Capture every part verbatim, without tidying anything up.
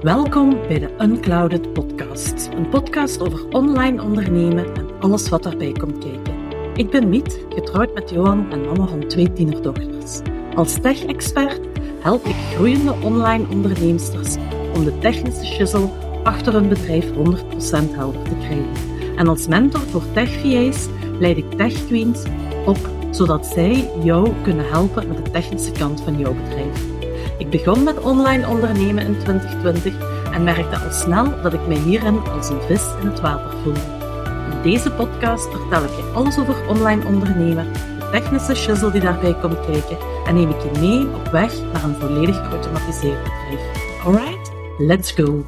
Welkom bij de Unclouded Podcast. Een podcast over online ondernemen en alles wat daarbij komt kijken. Ik ben Miet, getrouwd met Johan en mama van twee tienerdochters. Als tech-expert help ik groeiende online onderneemsters om de technische shizzle achter hun bedrijf honderd procent helder te krijgen. En als mentor voor tech-V A's leid ik tech-queens op, zodat zij jou kunnen helpen met de technische kant van jouw bedrijf. Ik begon met online ondernemen in twintig twintig en merkte al snel dat ik mij hierin als een vis in het water voelde. In deze podcast vertel ik je alles over online ondernemen, de technische shizzle die daarbij komt kijken en neem ik je mee op weg naar een volledig geautomatiseerd bedrijf. Alright, let's go!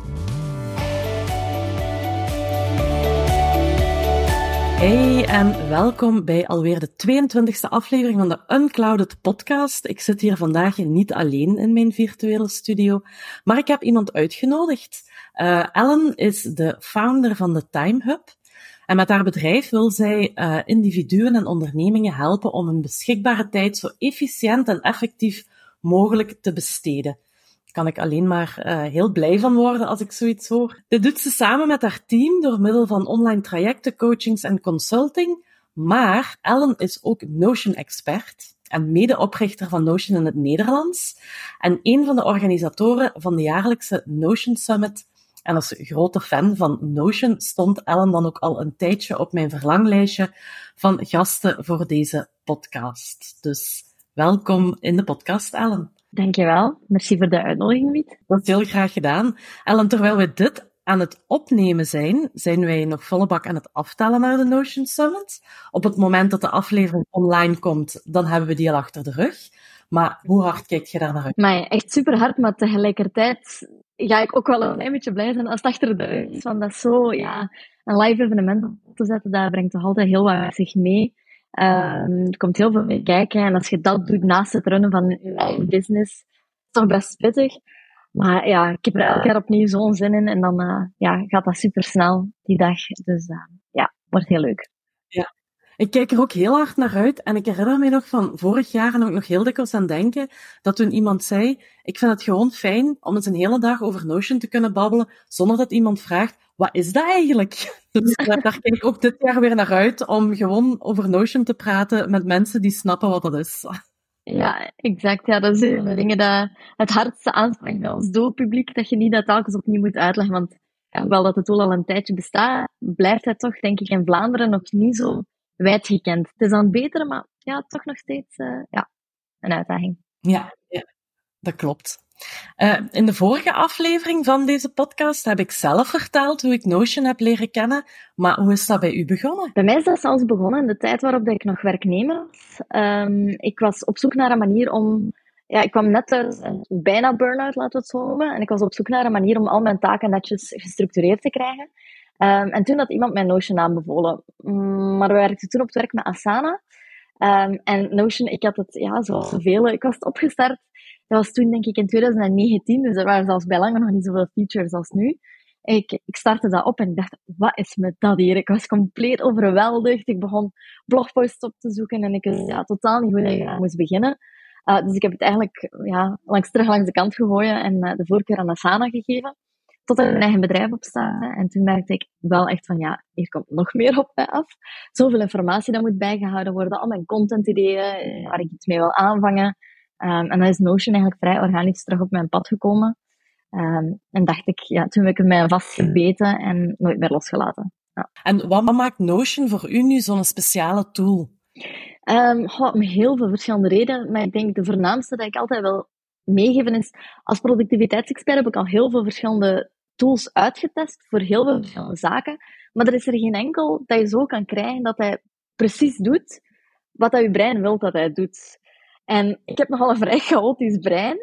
Hey en welkom bij alweer de tweeëntwintigste aflevering van de Unclouded Podcast. Ik zit hier vandaag niet alleen in mijn virtuele studio, maar ik heb iemand uitgenodigd. Uh, Ellen is de founder van de Time Hub. En met haar bedrijf wil zij uh, individuen en ondernemingen helpen om hun beschikbare tijd zo efficiënt en effectief mogelijk te besteden. Daar kan ik alleen maar uh, heel blij van worden als ik zoiets hoor. Dit doet ze samen met haar team door middel van online trajecten, coachings en consulting. Maar Ellen is ook Notion-expert en medeoprichter van Notion in het Nederlands. En een van de organisatoren van de jaarlijkse Notion Summit. En als grote fan van Notion stond Ellen dan ook al een tijdje op mijn verlanglijstje van gasten voor deze podcast. Dus welkom in de podcast, Ellen. Dankjewel. Merci voor de uitnodiging, Miet. Dat is heel graag gedaan. Ellen, terwijl we dit aan het opnemen zijn, zijn wij nog volle bak aan het aftellen naar de Notion Summit. Op het moment dat de aflevering online komt, dan hebben we die al achter de rug. Maar hoe hard kijk je daar naar uit? Maar echt super hard, maar tegelijkertijd ga ik ook wel een klein beetje blij zijn als het achter de rug is. Want dat is zo, ja, een live evenement op te zetten, dat brengt toch altijd heel wat met zich mee. Um, er komt heel veel bij kijken en als je dat doet naast het runnen van je eigen business, is het toch best pittig. Maar ja, ik heb er elke keer opnieuw zo'n zin in en dan uh, ja, gaat dat super snel die dag. Dus uh, ja, wordt heel leuk. Ja, ik kijk er ook heel hard naar uit en ik herinner me nog van vorig jaar en ook nog heel dikwijls aan denken dat toen iemand zei, ik vind het gewoon fijn om eens een hele dag over Notion te kunnen babbelen zonder dat iemand vraagt, wat is dat eigenlijk? Dus uh, daar kijk ik ook dit jaar weer naar uit om gewoon over Notion te praten met mensen die snappen wat dat is. Ja, exact. Ja, dat is een van de dingen dat het hardste aanspreekt bij ons doelpubliek, dat je niet dat telkens opnieuw moet uitleggen. Want ja, hoewel dat het tool al een tijdje bestaat, blijft het toch, denk ik, in Vlaanderen nog niet zo wijd gekend. Het is aan het beteren, maar ja, toch nog steeds uh, ja, een uitdaging. Ja, ja, dat klopt. Uh, in de vorige aflevering van deze podcast heb ik zelf verteld hoe ik Notion heb leren kennen, maar hoe is dat bij u begonnen? Bij mij is dat zelfs begonnen in de tijd waarop ik nog werknemer was. Um, ik was op zoek naar een manier om... Ja, ik kwam net uit een bijna burn-out, laten we het zo noemen, en ik was op zoek naar een manier om al mijn taken netjes gestructureerd te krijgen. Um, en toen had iemand mij Notion aanbevolen. Um, maar we werkten toen op het werk met Asana. Um, en Notion, ik had het, ja, zoals zoveel, ik was het opgestart. Dat was toen, denk ik, in twintig negentien, dus er waren zelfs bij lange nog niet zoveel features als nu. Ik, ik startte dat op en ik dacht, wat is met dat hier? Ik was compleet overweldigd. Ik begon blogposts op te zoeken en ik wist ja, totaal niet hoe ik moest beginnen. Uh, dus ik heb het eigenlijk ja, langs, terug langs de kant gegooid en uh, de voorkeur aan Asana gegeven. Tot ik mijn eigen bedrijf opstartte. En toen merkte ik wel echt van, ja, hier komt nog meer op mij af. Zoveel informatie dat moet bijgehouden worden. Al mijn content-ideeën, waar ik iets mee wil aanvangen. Um, en dan is Notion eigenlijk vrij organisch terug op mijn pad gekomen. Um, en dacht ik, ja, toen heb ik er mij vastgebeten en nooit meer losgelaten. Ja. En wat maakt Notion voor u nu zo'n speciale tool? Um, goh, om heel veel verschillende redenen. Maar ik denk de voornaamste dat ik altijd wil meegeven is, als productiviteitsexpert heb ik al heel veel verschillende tools uitgetest voor heel veel verschillende zaken. Maar er is er geen enkel dat je zo kan krijgen dat hij precies doet wat dat je brein wil dat hij doet. En ik heb nogal een vrij chaotisch brein.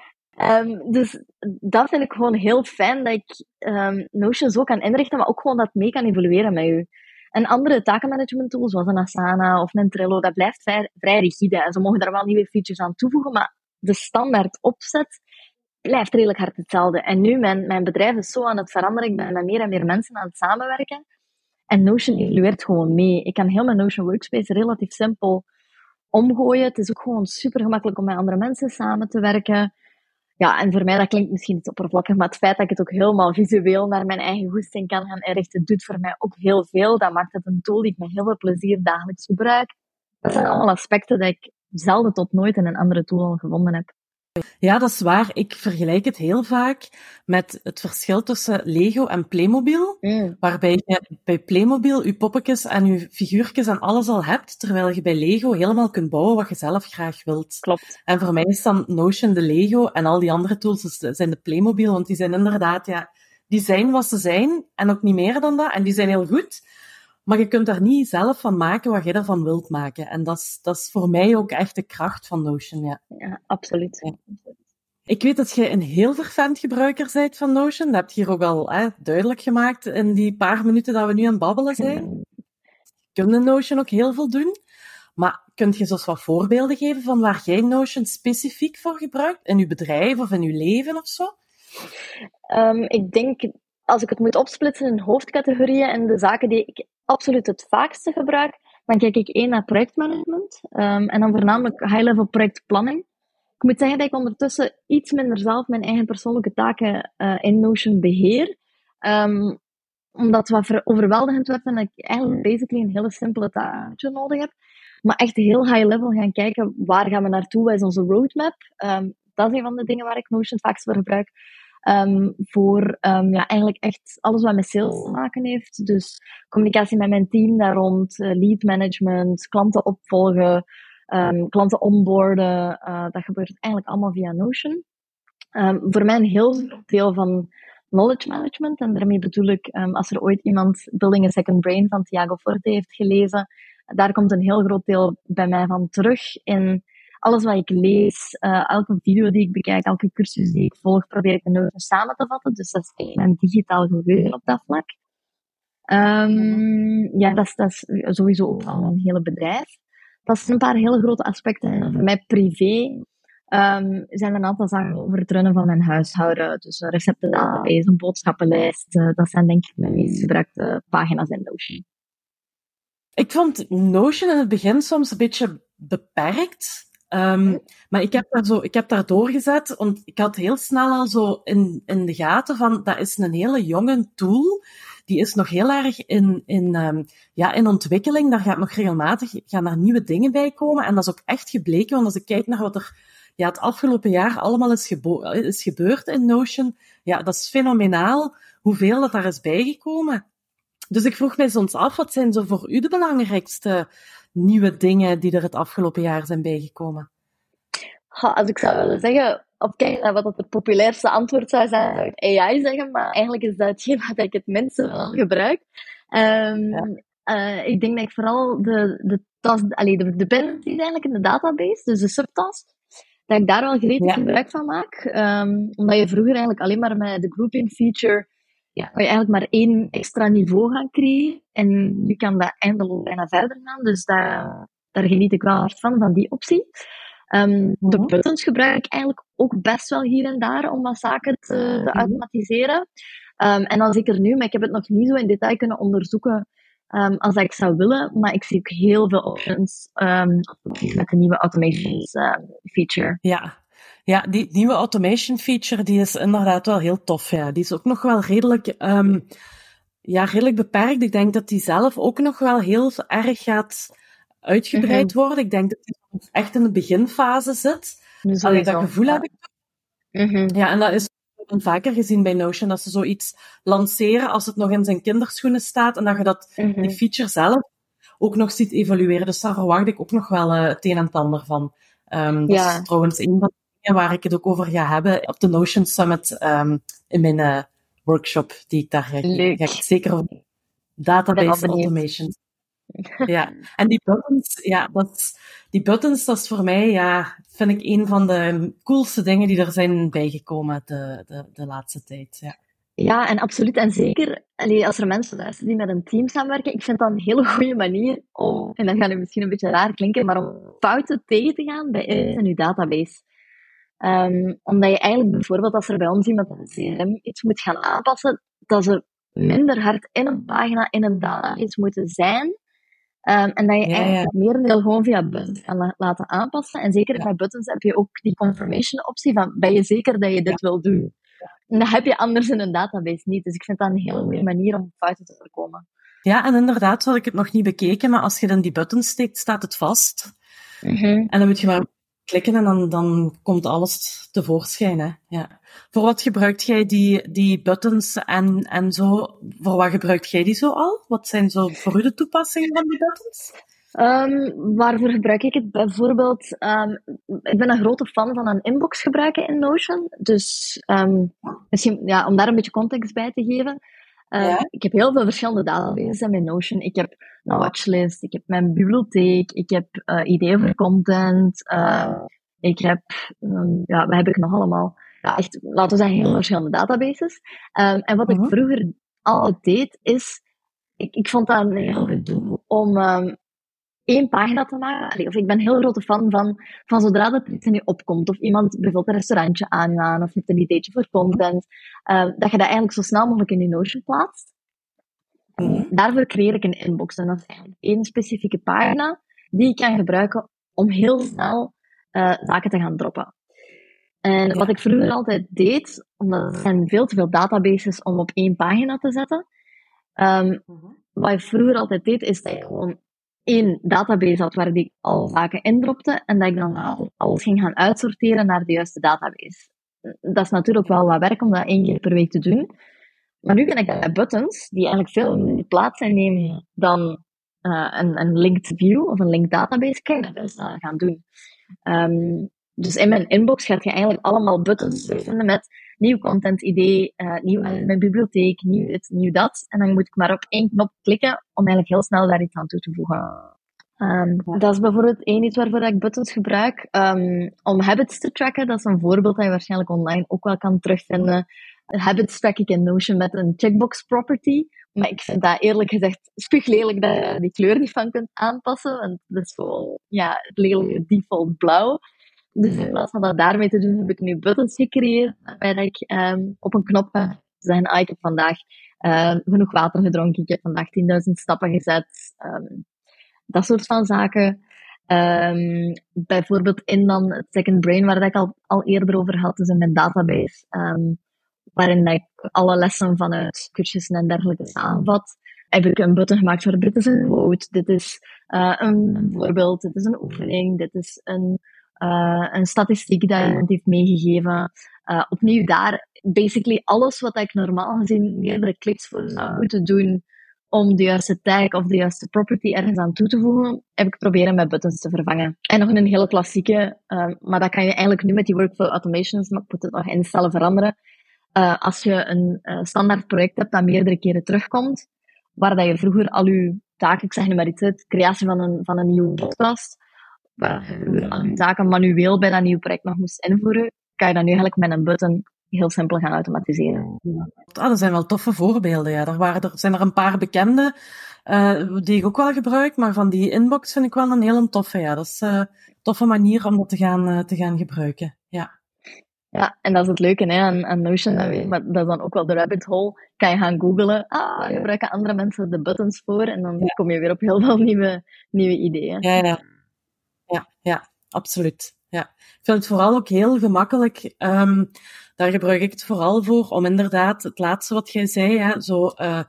Um, dus dat vind ik gewoon heel fijn, dat ik um, Notion zo kan inrichten, maar ook gewoon dat het mee kan evolueren met u. En andere takenmanagement tools, zoals een Asana of een Trello, dat blijft vrij, vrij rigide. En ze mogen daar wel nieuwe features aan toevoegen, maar de standaard opzet blijft redelijk hard hetzelfde. En nu, mijn, mijn bedrijf is zo aan het veranderen, ik ben met meer en meer mensen aan het samenwerken. En Notion evolueert gewoon mee. Ik kan heel mijn Notion Workspace relatief simpel omgooien. Het is ook gewoon super gemakkelijk om met andere mensen samen te werken. ja, en voor mij, dat klinkt misschien iets oppervlakkig, maar het feit dat ik het ook helemaal visueel naar mijn eigen goesting kan gaan inrichten, doet voor mij ook heel veel. Dat maakt het een tool die ik met heel veel plezier dagelijks gebruik. Dat zijn allemaal aspecten die ik zelden tot nooit in een andere tool al gevonden heb. Ja, dat is waar. Ik vergelijk het heel vaak met het verschil tussen Lego en Playmobil, Mm. waarbij je bij Playmobil je poppetjes en je figuurtjes en alles al hebt, terwijl je bij Lego helemaal kunt bouwen wat je zelf graag wilt. Klopt. En voor mij is dan Notion de Lego en al die andere tools zijn de Playmobil, want die zijn inderdaad, ja, die zijn wat ze zijn en ook niet meer dan dat, en die zijn heel goed. Maar je kunt daar niet zelf van maken wat je ervan wilt maken. En dat is, dat is voor mij ook echt de kracht van Notion, ja. Ja, absoluut. Ja. Ik weet dat je een heel fervent gebruiker bent van Notion. Dat heb je hier ook al hè, duidelijk gemaakt in die paar minuten dat we nu aan het babbelen zijn. Je kunt in Notion ook heel veel doen. Maar kunt je zoals wat voorbeelden geven van waar jij Notion specifiek voor gebruikt? In je bedrijf of in je leven of zo? Um, ik denk, als ik het moet opsplitsen in hoofdcategorieën en de zaken die ik absoluut het vaakste gebruik, dan kijk ik één naar projectmanagement um, en dan voornamelijk high-level projectplanning. Ik moet zeggen dat ik ondertussen iets minder zelf mijn eigen persoonlijke taken uh, in Notion beheer. Um, omdat het wat overweldigend werd en ik eigenlijk basically een hele simpele taakje nodig heb. Maar echt heel high-level gaan kijken, waar gaan we naartoe, wat is onze roadmap. Um, dat is een van de dingen waar ik Notion het vaakst voor gebruik. Um, voor um, ja, eigenlijk echt alles wat met sales te maken heeft. Dus communicatie met mijn team daar rond, uh, lead management, klanten opvolgen, um, klanten onboarden. Uh, dat gebeurt eigenlijk allemaal via Notion. Um, voor mij een heel groot deel van knowledge management. En daarmee bedoel ik, um, als er ooit iemand Building a Second Brain van Tiago Forte heeft gelezen, daar komt een heel groot deel bij mij van terug in alles wat ik lees, uh, elke video die ik bekijk, elke cursus die ik volg, probeer ik een samen te vatten. Dus dat is mijn digitaal geheugen op dat vlak. Um, ja, dat is, dat is sowieso ook al een hele bedrijf. Dat zijn een paar hele grote aspecten. En voor mij privé um, zijn er een aantal zaken over het runnen van mijn huishouden. Dus een receptendatabase, een boodschappenlijst. Uh, dat zijn denk ik mijn meest gebruikte pagina's in Notion. Ik vond Notion in het begin soms een beetje beperkt. Um, maar ik heb daar zo, ik heb daar doorgezet, want ik had heel snel al zo in, in de gaten van, dat is een hele jonge tool. Die is nog heel erg in, in, um, ja, in ontwikkeling. Daar gaat nog regelmatig, gaan daar nieuwe dingen bij komen. En dat is ook echt gebleken, want als ik kijk naar wat er, ja, het afgelopen jaar allemaal is, gebo- is gebeurd in Notion, ja, dat is fenomenaal hoeveel dat daar is bijgekomen. Dus ik vroeg mij soms af, wat zijn zo voor u de belangrijkste nieuwe dingen die er het afgelopen jaar zijn bijgekomen? Ha, als ik zou willen zeggen, op kijk naar wat het populairste antwoord zou zijn, zou ik A I zeggen, maar eigenlijk is dat hetgeen wat ik het minste wel gebruik. Um, ja. uh, ik denk dat ik vooral de, de, task, allee, de dependencies eigenlijk in de database, dus de subtask, dat ik daar wel gretig ja. gebruik van maak. Um, omdat je vroeger eigenlijk alleen maar met de grouping feature ja, kan je eigenlijk maar één extra niveau gaan creëren. En nu kan dat eindeloos bijna verder gaan. Dus daar, daar geniet ik wel hard van, van die optie. Um, de buttons gebruik ik eigenlijk ook best wel hier en daar om wat zaken te, te automatiseren. Um, en dan zeker nu, maar ik heb het nog niet zo in detail kunnen onderzoeken um, als ik zou willen. Maar ik zie ook heel veel options um, met de nieuwe automations um, feature. Ja. Ja, die nieuwe automation feature, die is inderdaad wel heel tof, ja. Die is ook nog wel redelijk, um, ja, redelijk beperkt. Ik denk dat die zelf ook nog wel heel erg gaat uitgebreid worden. Ik denk dat die echt in de beginfase zit. Dus Allee, dat gevoel ja. heb ik. Mm-hmm. Ja, en dat is vaker gezien bij Notion, dat ze zoiets lanceren als het nog in zijn kinderschoenen staat en dat je dat, mm-hmm. die feature zelf ook nog ziet evolueren. Dus daar verwacht ik ook nog wel uh, het een en het ander van. Um, dat ja. is trouwens een van waar ik het ook over ga hebben op de Notion Summit um, in mijn uh, workshop die ik daar ga, ga ik zeker over database automation. Ja, en die buttons, ja, dat, die buttons, dat is voor mij, ja, vind ik een van de coolste dingen die er zijn bijgekomen de, de, de laatste tijd, ja. Ja, en absoluut. En zeker allee, als er mensen luisteren die met een team samenwerken, ik vind dat een hele goede manier om, en dan gaat het misschien een beetje raar klinken, maar om fouten tegen te gaan bij in uw database. Um, omdat je eigenlijk bijvoorbeeld, als er bij ons iemand een C R M iets moet gaan aanpassen, dat ze minder hard in een pagina, in een database moeten zijn, Um, en dat je Ja, eigenlijk ja. het merendeel gewoon via buttons kan la- laten aanpassen. En zeker Ja. bij buttons heb je ook die confirmation optie van, ben je zeker dat je dit Ja. wil doen? En dat heb je anders in een database niet. Dus ik vind dat een hele goede manier om fouten te voorkomen. Ja, en inderdaad had ik het nog niet bekeken, maar als je dan die button steekt, staat het vast. Mm-hmm. En dan moet je maar klikken en dan, dan komt alles tevoorschijn. Hè? Ja. Voor wat gebruikt jij die, die buttons en, en zo? Voor wat gebruikt jij die zo al? Wat zijn zo voor u de toepassingen van die buttons? Um, waarvoor gebruik ik het? Bijvoorbeeld, um, ik ben een grote fan van een inbox gebruiken in Notion. Dus um, misschien, ja, om daar een beetje context bij te geven. Um, Ja. Ik heb heel veel verschillende databases in mijn Notion. Ik heb een watchlist, ik heb mijn bibliotheek, ik heb uh, ideeën voor content, uh, ik heb, um, ja, wat heb ik nog allemaal? Ja, echt, laten we zeggen, heel verschillende databases. Um, en wat Mhm. ik vroeger altijd deed, is, ik, ik vond dat een heel goed doel om um, één pagina te maken. Allee, of ik ben een heel grote fan van, van zodra dat iets in je opkomt, of iemand bijvoorbeeld een restaurantje aangaan, of je hebt een ideetje voor content, uh, dat je dat eigenlijk zo snel mogelijk in je Notion plaatst. Mhm. Daarvoor creëer ik een inbox. En dat is eigenlijk één specifieke pagina die ik kan gebruiken om heel snel uh, zaken te gaan droppen. En Ja. wat ik vroeger altijd deed, omdat er zijn veel te veel databases om op één pagina te zetten, um, Mhm. wat ik vroeger altijd deed, is dat ik gewoon één database had waar ik al zaken indropte en dat ik dan alles ging gaan uitsorteren naar de juiste database. Dat is natuurlijk wel wat werk om dat één keer per week te doen. Maar nu kan ik dat bij buttons, die eigenlijk veel meer plaats innemen dan uh, een, een linked view of een linked database, kan ik dat best uh, gaan doen. Um, dus in mijn inbox gaat je eigenlijk allemaal buttons vinden met nieuw content idee, uh, nieuw uit mijn bibliotheek, nieuw dit, nieuw dat. En dan moet ik maar op één knop klikken om eigenlijk heel snel daar iets aan toe te voegen. Um, dat is bijvoorbeeld één iets waarvoor ik buttons gebruik. Um, om habits te tracken, dat is een voorbeeld dat je waarschijnlijk online ook wel kan terugvinden. Habits track ik in Notion met een checkbox property. Maar ik vind dat eerlijk gezegd spuuglelijk dat je die kleur niet van kunt aanpassen. Want dat is gewoon, ja, het lelijke default blauw. Dus in plaats van dat daarmee te doen, heb ik nu buttons gecreëerd. Waarbij ik um, op een knop ga zeggen, ah, ik heb vandaag uh, genoeg water gedronken. Ik heb vandaag tienduizend stappen gezet. Um, dat soort van zaken. Um, bijvoorbeeld in dan het Second Brain, waar ik al, al eerder over had, dus in mijn database. Um, waarin ik alle lessen vanuit cursussen en dergelijke samenvat, heb ik een button gemaakt voor dit is een quote, dit is uh, een voorbeeld, dit is een oefening, dit is een, uh, een statistiek dat iemand heeft meegegeven. Uh, opnieuw daar, basically alles wat ik normaal gezien meerdere kliks voor zou moeten doen om de juiste tag of de juiste property ergens aan toe te voegen, heb ik proberen met buttons te vervangen. En nog een hele klassieke, uh, maar dat kan je eigenlijk nu met die workflow automations, maar ik moet het nog instellen, veranderen. Uh, als je een uh, standaard project hebt dat meerdere keren terugkomt, waar dat je vroeger al je taken, ik zeg nu maar iets, de creatie van een, van een nieuwe podcast, waar je al je zaken manueel bij dat nieuwe project nog moest invoeren, kan je dat nu eigenlijk met een button heel simpel gaan automatiseren. Ah, dat zijn wel toffe voorbeelden, ja. Er, waren, er zijn er een paar bekende, uh, die ik ook wel gebruik, maar van die inbox vind ik wel een hele toffe, ja. Dat is uh, een toffe manier om dat te gaan, uh, te gaan gebruiken, ja. Ja, en dat is het leuke hè, aan, aan Notion, maar dat is dan ook wel de rabbit hole. Kan je gaan googlen, ah, gebruiken andere mensen de buttons voor, en dan ja. kom je weer op heel veel nieuwe, nieuwe ideeën. Ja, ja. Ja, ja, absoluut. Ja. Ik vind het vooral ook heel gemakkelijk, um, daar gebruik ik het vooral voor, om inderdaad, het laatste wat jij zei, hè, zo uh,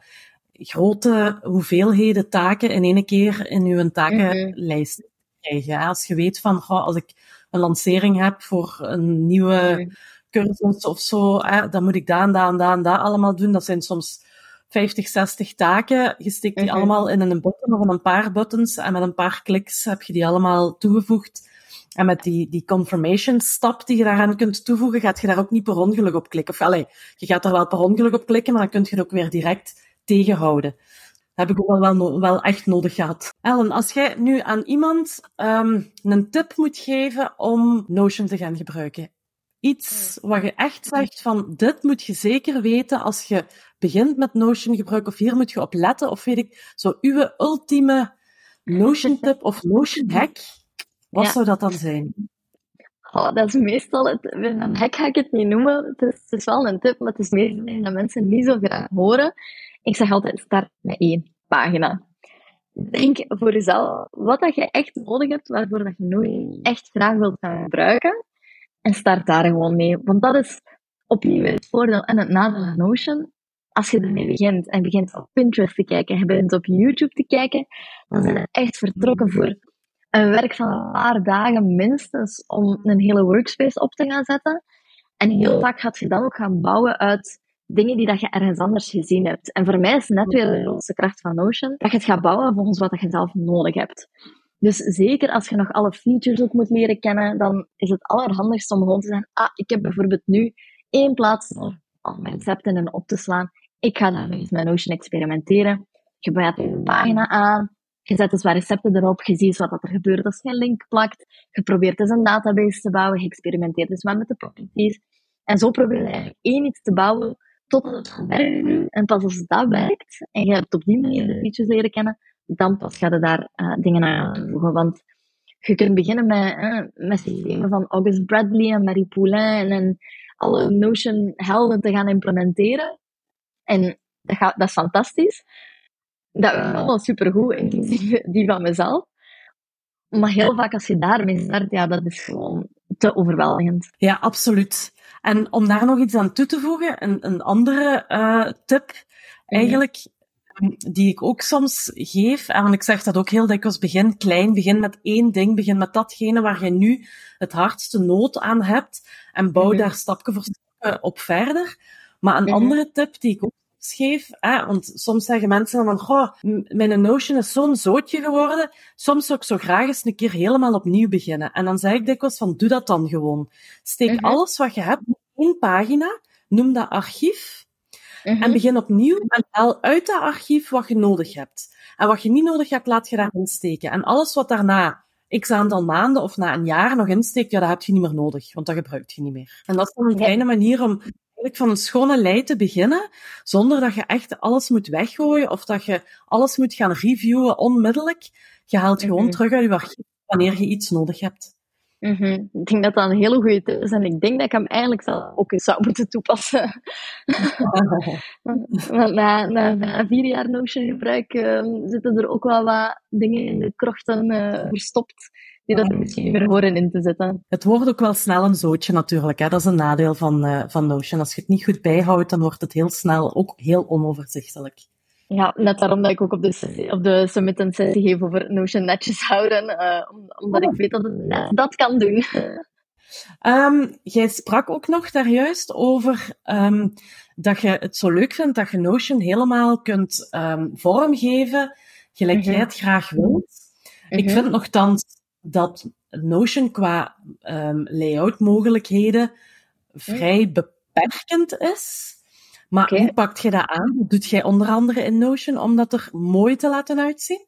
grote hoeveelheden taken in één keer in uw takenlijst mm-hmm. krijgen. Ja. Als je weet van, goh, als ik een lancering heb voor een nieuwe mm-hmm. cursus of zo, hè, dan moet ik dat en dat en dat en dat allemaal doen. Dat zijn soms vijftig, zestig taken. Je steekt die mm-hmm. allemaal in een button of in een paar buttons en met een paar kliks heb je die allemaal toegevoegd. En met die, die confirmation stap die je daaraan kunt toevoegen, gaat je daar ook niet per ongeluk op klikken. Of allee, je gaat er wel per ongeluk op klikken, maar dan kun je het ook weer direct tegenhouden. Dat heb ik ook wel, wel, wel echt nodig gehad. Ellen, als jij nu aan iemand um, een tip moet geven om Notion te gaan gebruiken, iets wat je echt zegt van, dit moet je zeker weten als je begint met Notion gebruiken, of hier moet je op letten, of weet ik, zo uw ultieme Notion tip of Notion hack, wat ja. zou dat dan zijn? Oh, dat is meestal, het, een hack ga ik het niet noemen, het is, het is wel een tip, maar het is meer dat mensen niet zo graag horen. Ik zeg altijd, start met één pagina. denk voor jezelf wat dat je echt nodig hebt, waarvoor dat je nooit echt graag wilt gaan gebruiken. En start daar gewoon mee. Want dat is opnieuw het voordeel en het nadeel van Notion. Als je ermee begint en begint op Pinterest te kijken, je begint op YouTube te kijken, dan zijn je echt vertrokken voor een werk van een paar dagen minstens om een hele workspace op te gaan zetten. En heel vaak gaat je dan ook gaan bouwen uit dingen die dat je ergens anders gezien hebt. En voor mij is net weer de grootste kracht van Notion, dat je het gaat bouwen volgens wat je zelf nodig hebt. Dus zeker als je nog alle features ook moet leren kennen, dan is het allerhandigst om gewoon te zeggen, ah, ik heb bijvoorbeeld nu één plaats om al mijn recepten in op te slaan. Ik ga daar eens met Notion experimenteren. Je maakt een pagina aan, je zet eens wat recepten erop, je ziet wat er gebeurt als je een link plakt, je probeert eens een database te bouwen, je experimenteert eens wat met de properties. En zo probeer je eigenlijk één iets te bouwen totdat het gaat werken. En pas als dat werkt, en je hebt op die manier de features leren kennen, dan pas ga je daar uh, dingen aan toevoegen. Want je kunt beginnen met, uh, met systemen van August Bradley en Marie Poulin en alle Notion-helden te gaan implementeren. En dat, gaat, dat is fantastisch. Dat is allemaal supergoed, inclusief die van mezelf. Maar heel vaak als je daarmee start, ja, dat is gewoon te overweldigend. Ja, absoluut. En om daar nog iets aan toe te voegen, een, een andere uh, tip, eigenlijk, die ik ook soms geef, en ik zeg dat ook heel dikwijls, begin klein, begin met één ding, begin met datgene waar je nu het hardste nood aan hebt, en bouw mm-hmm. daar stapje voor stapje op verder. Maar een mm-hmm. andere tip die ik ook geef, hè, want soms zeggen mensen van, goh, mijn Notion is zo'n zootje geworden, soms zou ik zo graag eens een keer helemaal opnieuw beginnen. En dan zeg ik dikwijls van, doe dat dan gewoon. Steek mm-hmm. alles wat je hebt in één pagina, noem dat archief, mm-hmm. en begin opnieuw en haal uit dat archief wat je nodig hebt. En wat je niet nodig hebt, laat je daarin steken. En alles wat daarna x aantal maanden of na een jaar nog insteekt, ja, dat heb je niet meer nodig, want dat gebruik je niet meer. En dat is dan een kleine manier om van een schone lei te beginnen, zonder dat je echt alles moet weggooien of dat je alles moet gaan reviewen onmiddellijk. Je haalt mm-hmm. gewoon terug uit je archief wanneer je iets nodig hebt. Mm-hmm. Ik denk dat dat een hele goede tip is en ik denk dat ik hem eigenlijk zelf ook eens zou moeten toepassen. Want na, na, na vier jaar Notion gebruik uh, zitten er ook wel wat dingen in de krochten uh, verstopt die dat er misschien niet meer horen in te zetten. Het wordt ook wel snel een zootje natuurlijk, hè. Dat is een nadeel van, uh, van Notion. Als je het niet goed bijhoudt, dan wordt het heel snel ook heel onoverzichtelijk. Ja, net daarom dat ik ook op de, op de summit een sessie geef over Notion netjes houden, uh, omdat ik weet dat het net dat kan doen. Um, jij sprak ook nog daar juist over um, dat je het zo leuk vindt dat je Notion helemaal kunt um, vormgeven, gelijk mm-hmm. jij het graag wilt. Mm-hmm. Ik vind nogthans dat Notion qua um, layout-mogelijkheden vrij beperkend is. Maar okay. Hoe pakt je dat aan? Hoe doet jij onder andere in Notion om dat er mooi te laten uitzien?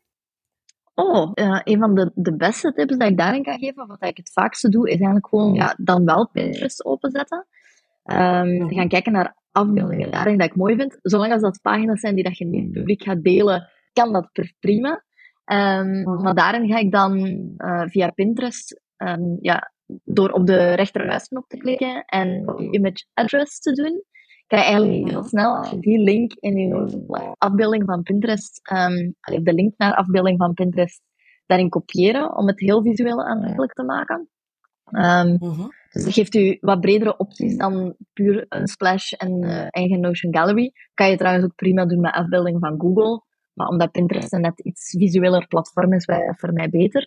Oh, uh, een van de, de beste tips dat ik daarin kan geven, wat ik het vaakste doe, is eigenlijk gewoon ja, dan wel Pinterest openzetten. Um, gaan kijken naar afbeeldingen daarin dat ik mooi vind. Zolang als dat pagina's zijn die dat je niet publiek gaat delen, kan dat prima. Um, maar daarin ga ik dan uh, via Pinterest, um, ja, door op de rechtermuisknop te klikken en image address te doen, kan je eigenlijk heel snel, als je die link in je afbeelding van Pinterest, um, de link naar afbeelding van Pinterest, daarin kopiëren, om het heel visueel aantrekkelijk te maken. Um, uh-huh. Dus dat geeft u wat bredere opties dan puur een splash en uh, eigen Notion Gallery. Kan je trouwens ook prima doen met afbeelding van Google. Maar omdat Pinterest een net iets visueler platform is, wij, voor mij beter.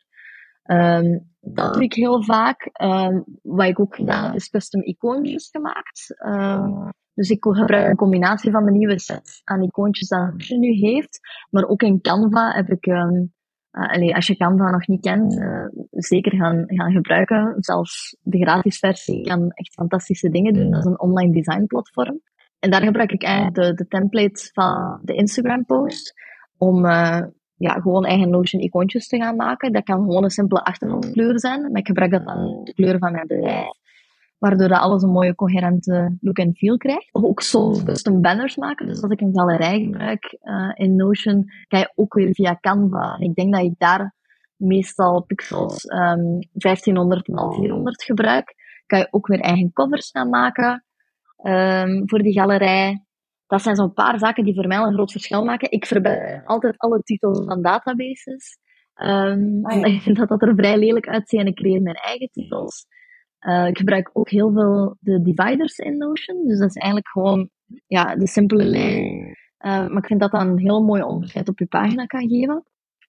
Um, dat doe ik heel vaak. Um, wat ik ook gedaan heb, is custom icoontjes gemaakt. Um, dus ik gebruik een combinatie van de nieuwe set aan icoontjes dat je nu heeft. Maar ook in Canva heb ik... Um, uh, allez, als je Canva nog niet kent, uh, zeker gaan, gaan gebruiken. Zelfs de gratis versie kan echt fantastische dingen doen. Dat is een online design platform. En daar gebruik ik eigenlijk de, de template van de Instagram post om uh, ja, gewoon eigen Notion icoontjes te gaan maken. Dat kan gewoon een simpele achtergrondkleur zijn, maar ik gebruik dat dan de kleur van mijn bedrijf, waardoor dat alles een mooie coherente look en feel krijgt. Of ook soms custom banners maken. Dus als ik een galerij gebruik uh, in Notion, kan je ook weer via Canva. En ik denk dat ik daar meestal pixels um, vijftienhonderd bij vierhonderd gebruik. Kan je ook weer eigen covers gaan maken um, voor die galerij. dat zijn zo'n paar zaken die voor mij al een groot verschil maken. Ik verberg altijd alle titels van databases. Um, Ah, ja. Ik vind dat dat er vrij lelijk uitziet en ik creëer mijn eigen titels. Uh, ik gebruik ook heel veel de dividers in Notion. Dus dat is eigenlijk gewoon ja, de simpele lijn. Uh, maar ik vind dat dat een heel mooi onderscheid op je pagina kan geven.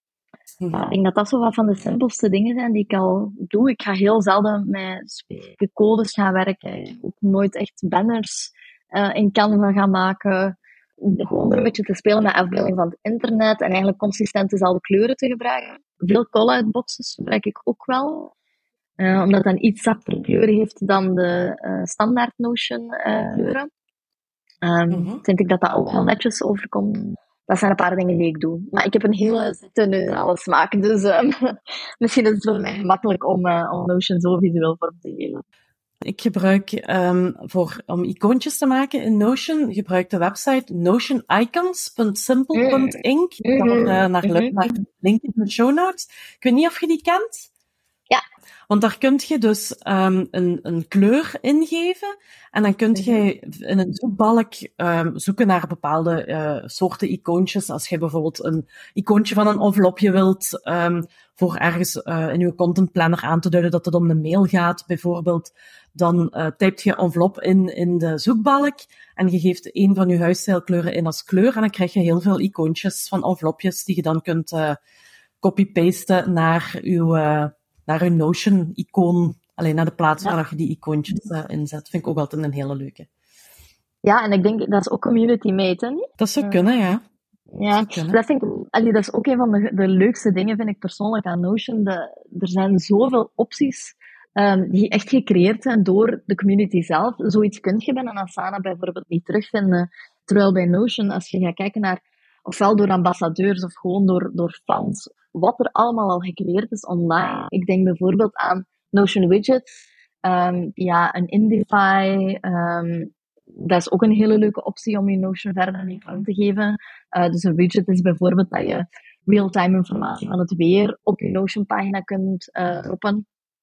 Uh, ik denk dat dat zo wat van de simpelste dingen zijn die ik al doe. Ik ga heel zelden met specifieke codes gaan werken. Ik heb ook nooit echt banners uh, in Canva gaan maken. Gewoon een beetje te spelen met afbeelding van het internet en eigenlijk consistent dezelfde kleuren te gebruiken. Veel call-out boxes gebruik ik ook wel. Uh, omdat dat een iets zapere kleur heeft dan de uh, standaard Notion uh, kleuren. Um, mm-hmm. Vind ik dat dat ook wel netjes overkomt. Dat zijn een paar dingen die ik doe. Maar ik heb een hele neutrale smaak, dus um, misschien is het voor mij makkelijk om, uh, om Notion zo visueel vorm te geven. Ik gebruik, um, voor, om icoontjes te maken in Notion, gebruik de website notion icons punt simple punt inc. Ik kan er uh, naar, mm-hmm. naar de link in de show notes. Ik weet niet of je die kent. Ja. Want daar kun je dus um, een, een kleur ingeven en dan kun je in een zoekbalk um, zoeken naar bepaalde uh, soorten icoontjes. Als je bijvoorbeeld een icoontje van een envelopje wilt um, voor ergens uh, in je content planner aan te duiden dat het om een mail gaat, bijvoorbeeld, dan uh, typt je envelop in in de zoekbalk en je geeft een van je huisstijlkleuren in als kleur en dan krijg je heel veel icoontjes van envelopjes die je dan kunt uh, copy-pasten naar uw... Uh, naar een Notion-icoon, alleen naar de plaats ja. waar je die icoontjes uh, inzet. Vind ik ook altijd een hele leuke. Ja, en ik denk, dat is ook community-made, hè? Dat zou kunnen, ja. Ja, dat, kunnen. Dat, vind ik, allee, dat is ook een van de, de leukste dingen, vind ik persoonlijk, aan Notion. De, er zijn zoveel opties um, die echt gecreëerd zijn door de community zelf. Zoiets kun je binnen Asana bijvoorbeeld niet terugvinden. Terwijl bij Notion, als je gaat kijken naar, ofwel door ambassadeurs of gewoon door, door fans, wat er allemaal al gecreëerd is online. Ik denk bijvoorbeeld aan Notion Widgets, um, ja, een Indify. Um, dat is ook een hele leuke optie om je Notion verder mee vorm te geven. Uh, dus een widget is bijvoorbeeld dat je real-time informatie van het weer op je Notion-pagina kunt uh, droppen.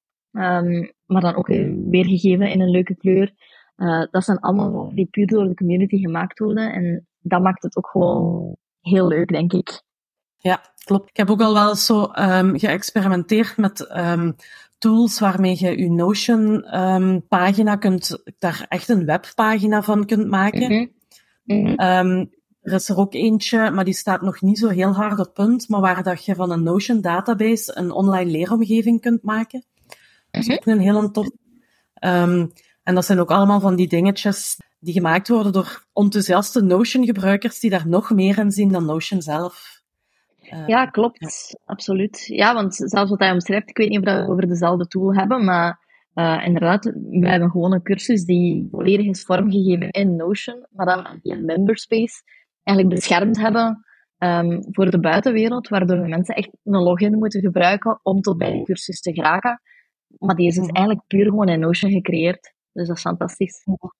Um, maar dan ook weergegeven in een leuke kleur. Uh, dat zijn allemaal die puur door de community gemaakt worden. En dat maakt het ook gewoon heel leuk, denk ik. Ja, klopt. Ik heb ook al wel eens zo um, geëxperimenteerd met um, tools waarmee je je Notion-pagina um, kunt, daar echt een webpagina van kunt maken. Mm-hmm. Mm-hmm. Um, er is er ook eentje, maar die staat nog niet zo heel hard op punt, maar waar dat je van een Notion-database een online leeromgeving kunt maken. Dat is ook een heel tof. Um, en dat zijn ook allemaal van die dingetjes die gemaakt worden door enthousiaste Notion-gebruikers die daar nog meer in zien dan Notion zelf. Uh, ja, klopt. Ja. Absoluut. Ja, want zelfs wat hij omschrijft, ik weet niet of we over dezelfde tool hebben, maar uh, inderdaad, we hebben gewoon een cursus die volledig is vormgegeven in Notion, maar dan die een memberspace eigenlijk beschermd hebben um, voor de buitenwereld, waardoor de mensen echt een login moeten gebruiken om tot bij de cursus te geraken. Maar die is dus eigenlijk puur gewoon in Notion gecreëerd. Dus dat is fantastisch.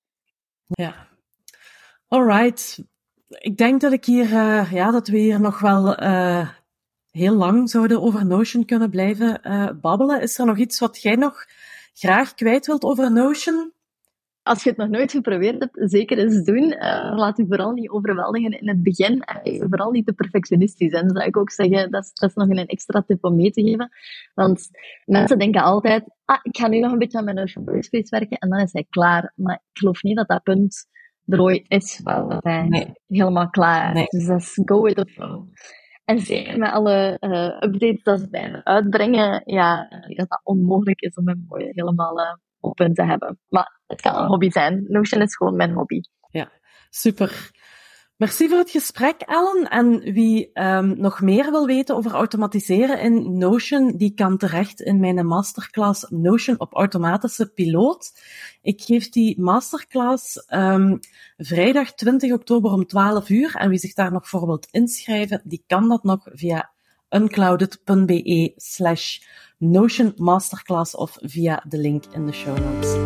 Ja. Alright. Ik denk dat ik hier, uh, ja, dat we hier nog wel uh, heel lang zouden over Notion kunnen blijven uh, babbelen. Is er nog iets wat jij nog graag kwijt wilt over Notion? Als je het nog nooit geprobeerd hebt, zeker eens doen. Uh, laat je vooral niet overweldigen in het begin. Uh, vooral niet te perfectionistisch zijn, zou ik ook zeggen. Dat is, dat is nog een extra tip om mee te geven. Want mensen denken altijd, ah, ik ga nu nog een beetje aan mijn Notion Workspace werken en dan is hij klaar. Maar ik geloof niet dat dat punt er ooit is, dat hij nee. helemaal klaar is. Nee. Dus dat is go with the flow. En zeker met alle uh, updates dat ze bijna uitbrengen, ja, dat dat onmogelijk is om hem helemaal uh, op punt te hebben. Maar het kan een hobby zijn. Notion is gewoon mijn hobby. Ja, super. Merci voor het gesprek, Ellen. En wie um, nog meer wil weten over automatiseren in Notion, die kan terecht in mijn masterclass Notion op automatische piloot. Ik geef die masterclass um, vrijdag twintig oktober om twaalf uur. En wie zich daar nog voor wilt inschrijven, die kan dat nog via unclouded.be slash Notion Masterclass of via de link in de show notes.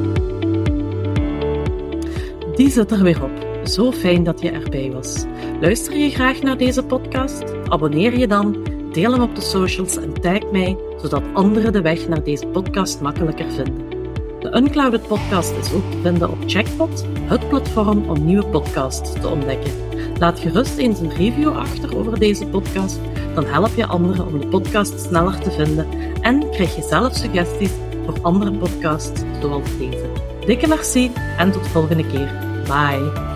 Die zit er weer op. Zo fijn dat je erbij was. Luister je graag naar deze podcast? Abonneer je dan, deel hem op de socials en tag mij, zodat anderen de weg naar deze podcast makkelijker vinden. De Unclouded podcast is ook te vinden op Checkpot, het platform om nieuwe podcasts te ontdekken. Laat gerust eens een review achter over deze podcast, dan help je anderen om de podcast sneller te vinden en krijg je zelf suggesties voor andere podcasts zoals deze. Dikke merci en tot volgende keer. Bye!